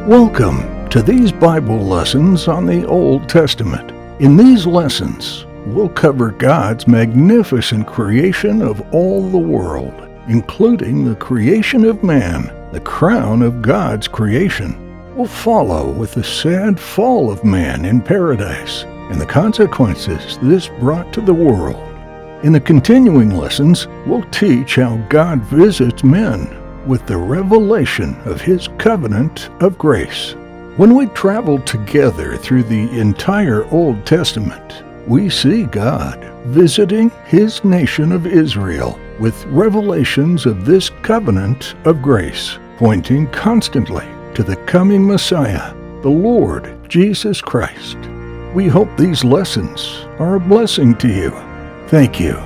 Welcome to these Bible lessons on the Old Testament. In these lessons, we'll cover God's magnificent creation of all the world, including the creation of man, the crown of God's creation. We'll follow with the sad fall of man in paradise and the consequences this brought to the world. In the continuing lessons, we'll teach how God visits men with the revelation of His covenant of grace. When we travel together through the entire Old Testament, we see God visiting His nation of Israel with revelations of this covenant of grace, pointing constantly to the coming Messiah, the Lord Jesus Christ. We hope these lessons are a blessing to you. Thank you.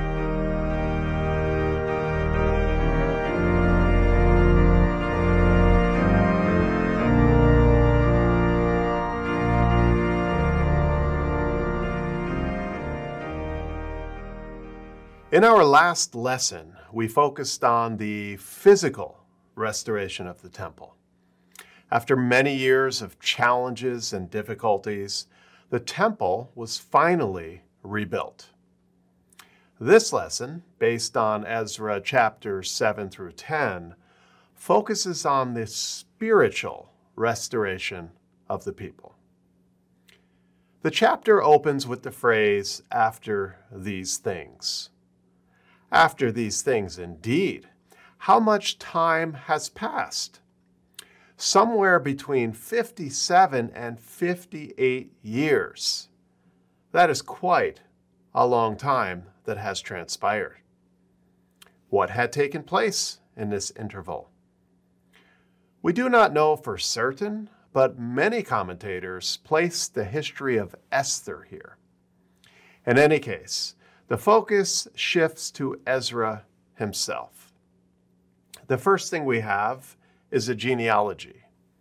In our last lesson, we focused on the physical restoration of the temple. After many years of challenges and difficulties, the temple was finally rebuilt. This lesson, based on Ezra chapters 7 through 10, focuses on the spiritual restoration of the people. The chapter opens with the phrase, "after these things." After these things, indeed. How much time has passed? Somewhere between 57 and 58 years. That is quite a long time that has transpired. What had taken place in this interval? We do not know for certain, but many commentators place the history of Esther here. In any case, the focus shifts to Ezra himself. The first thing we have is a genealogy.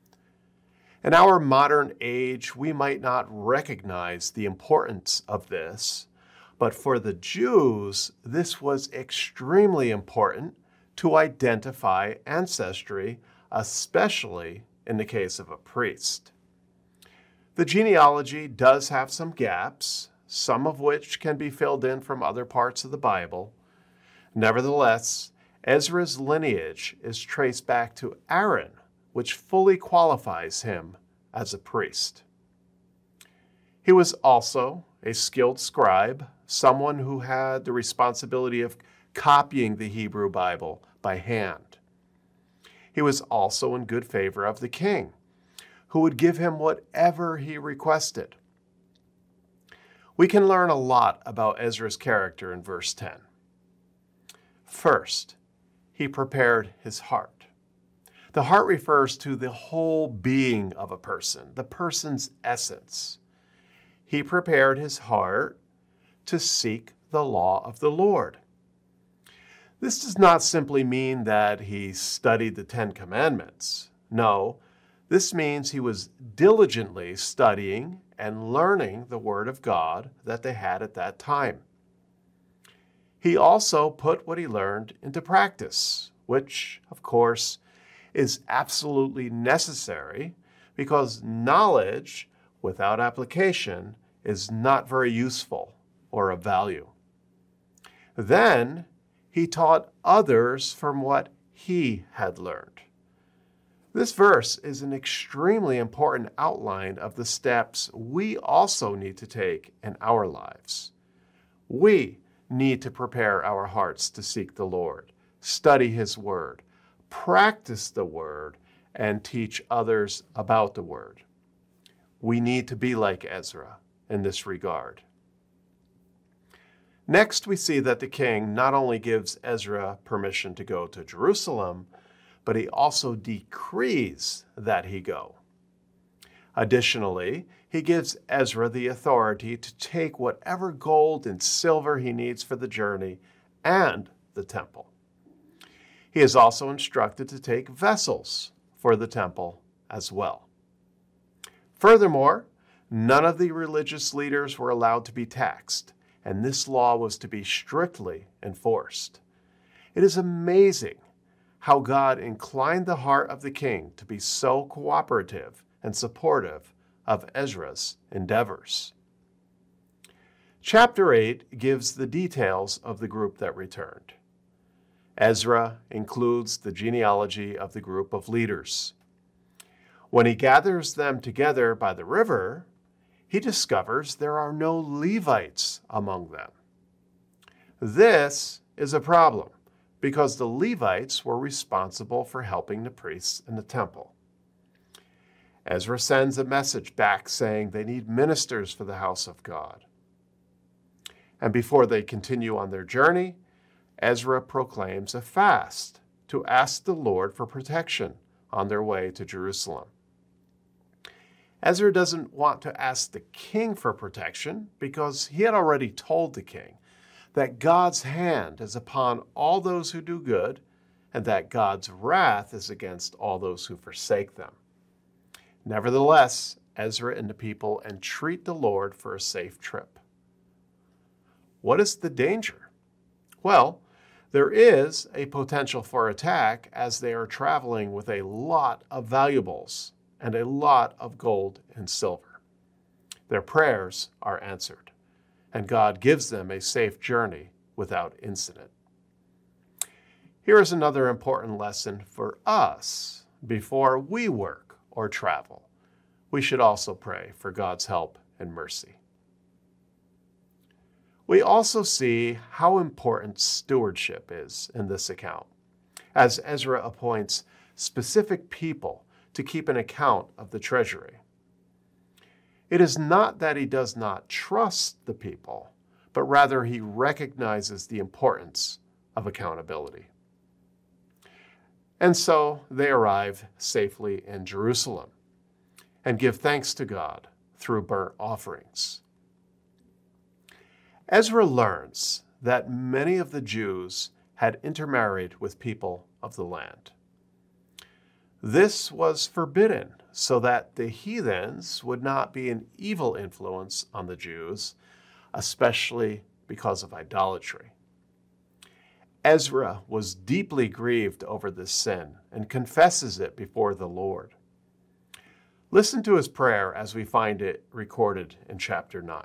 In our modern age, we might not recognize the importance of this, but for the Jews, this was extremely important to identify ancestry, especially in the case of a priest. The genealogy does have some gaps, some of which can be filled in from other parts of the Bible. Nevertheless, Ezra's lineage is traced back to Aaron, which fully qualifies him as a priest. He was also a skilled scribe, someone who had the responsibility of copying the Hebrew Bible by hand. He was also in good favor of the king, who would give him whatever he requested. We can learn a lot about Ezra's character in verse 10. First, he prepared his heart. The heart refers to the whole being of a person, the person's essence. He prepared his heart to seek the law of the Lord. This does not simply mean that he studied the Ten Commandments. No, this means he was diligently studying and learning the Word of God that they had at that time. He also put what he learned into practice, which, of course, is absolutely necessary because knowledge without application is not very useful or of value. Then he taught others from what he had learned. This verse is an extremely important outline of the steps we also need to take in our lives. We need to prepare our hearts to seek the Lord, study His Word, practice the Word, and teach others about the Word. We need to be like Ezra in this regard. Next, we see that the king not only gives Ezra permission to go to Jerusalem, but he also decrees that he go. Additionally, he gives Ezra the authority to take whatever gold and silver he needs for the journey and the temple. He is also instructed to take vessels for the temple as well. Furthermore, none of the religious leaders were allowed to be taxed, and this law was to be strictly enforced. It is amazing how God inclined the heart of the king to be so cooperative and supportive of Ezra's endeavors. Chapter 8 gives the details of the group that returned. Ezra includes the genealogy of the group of leaders. When he gathers them together by the river, he discovers there are no Levites among them. This is a problem because the Levites were responsible for helping the priests in the temple. Ezra sends a message back saying they need ministers for the house of God. And before they continue on their journey, Ezra proclaims a fast to ask the Lord for protection on their way to Jerusalem. Ezra doesn't want to ask the king for protection because he had already told the king that God's hand is upon all those who do good and that God's wrath is against all those who forsake them. Nevertheless, Ezra and the people entreat the Lord for a safe trip. What is the danger? Well, there is a potential for attack as they are traveling with a lot of valuables and a lot of gold and silver. Their prayers are answered, and God gives them a safe journey without incident. Here is another important lesson for us. Before we work or travel, we should also pray for God's help and mercy. We also see how important stewardship is in this account, as Ezra appoints specific people to keep an account of the treasury. It is not that he does not trust the people, but rather he recognizes the importance of accountability. And so they arrive safely in Jerusalem and give thanks to God through burnt offerings. Ezra learns that many of the Jews had intermarried with people of the land. This was forbidden so that the heathens would not be an evil influence on the Jews, especially because of idolatry. Ezra was deeply grieved over this sin and confesses it before the Lord. Listen to his prayer as we find it recorded in chapter 9.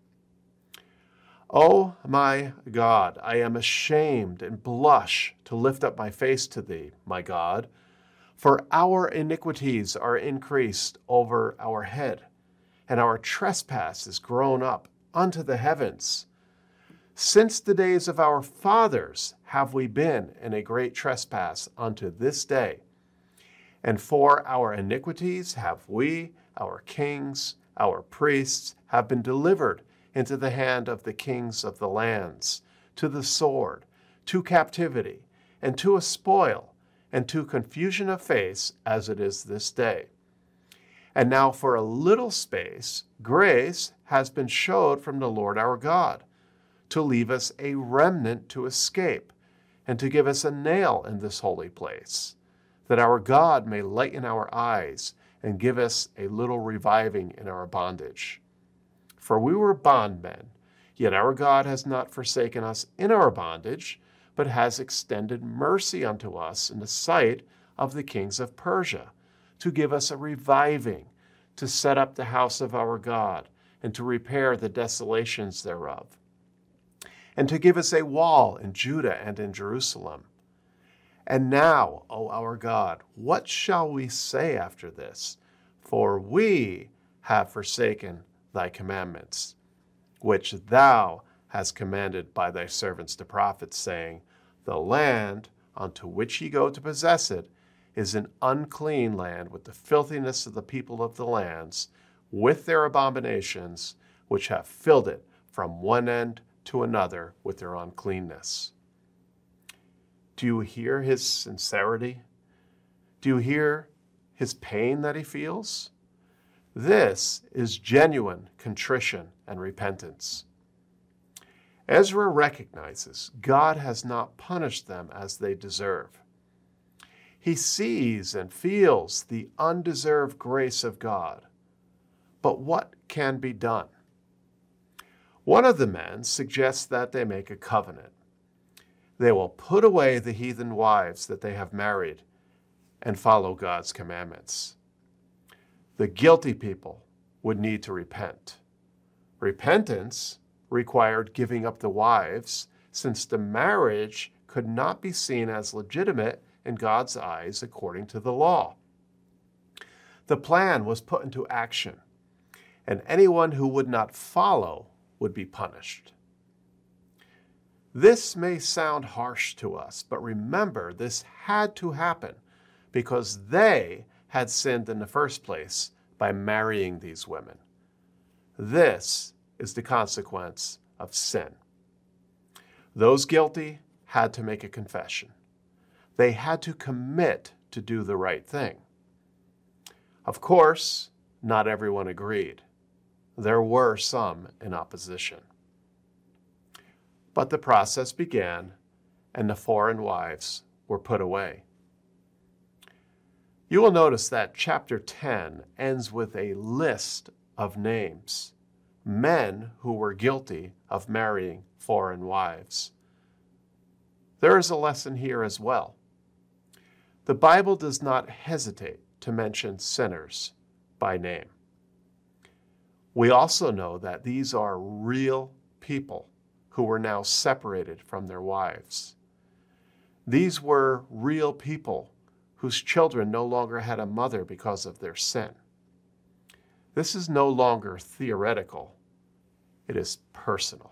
"O my God, I am ashamed and blush to lift up my face to thee, my God, for our iniquities are increased over our head, and our trespass is grown up unto the heavens. Since the days of our fathers have we been in a great trespass unto this day. And for our iniquities have we, our kings, our priests, have been delivered into the hand of the kings of the lands, to the sword, to captivity, and to a spoil, and to confusion of face, as it is this day. And now for a little space, grace has been showed from the Lord our God, to leave us a remnant to escape, and to give us a nail in this holy place, that our God may lighten our eyes, and give us a little reviving in our bondage. For we were bondmen, yet our God has not forsaken us in our bondage, but has extended mercy unto us in the sight of the kings of Persia, to give us a reviving, to set up the house of our God, and to repair the desolations thereof, and to give us a wall in Judah and in Jerusalem. And now, O our God, what shall we say after this? For we have forsaken thy commandments, which thou hast commanded by thy servants the prophets, saying, The land unto which ye go to possess it is an unclean land with the filthiness of the people of the lands, with their abominations, which have filled it from one end to another with their uncleanness." Do you hear his sincerity? Do you hear his pain that he feels? This is genuine contrition and repentance. Ezra recognizes God has not punished them as they deserve. He sees and feels the undeserved grace of God. But what can be done? One of the men suggests that they make a covenant. They will put away the heathen wives that they have married and follow God's commandments. The guilty people would need to repent. Repentance required giving up the wives, since the marriage could not be seen as legitimate in God's eyes according to the law. The plan was put into action, and anyone who would not follow would be punished. This may sound harsh to us, but remember, this had to happen because they had sinned in the first place by marrying these women. This is the consequence of sin. Those guilty had to make a confession. They had to commit to do the right thing. Of course, not everyone agreed. There were some in opposition. But the process began, and the foreign wives were put away. You will notice that chapter 10 ends with a list of names, men who were guilty of marrying foreign wives. There is a lesson here as well. The Bible does not hesitate to mention sinners by name. We also know that these are real people who were now separated from their wives. These were real people whose children no longer had a mother because of their sin. This is no longer theoretical, it is personal.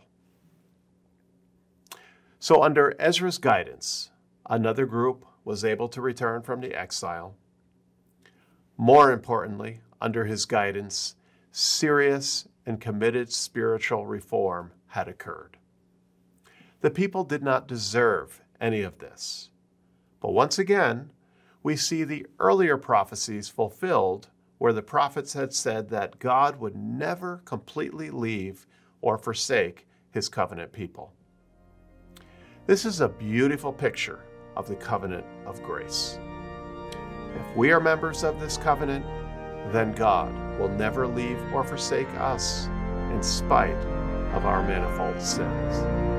So under Ezra's guidance, another group was able to return from the exile. More importantly, under his guidance, serious and committed spiritual reform had occurred. The people did not deserve any of this. But once again, we see the earlier prophecies fulfilled where the prophets had said that God would never completely leave or forsake his covenant people. This is a beautiful picture of the covenant of grace. If we are members of this covenant, then God will never leave or forsake us in spite of our manifold sins.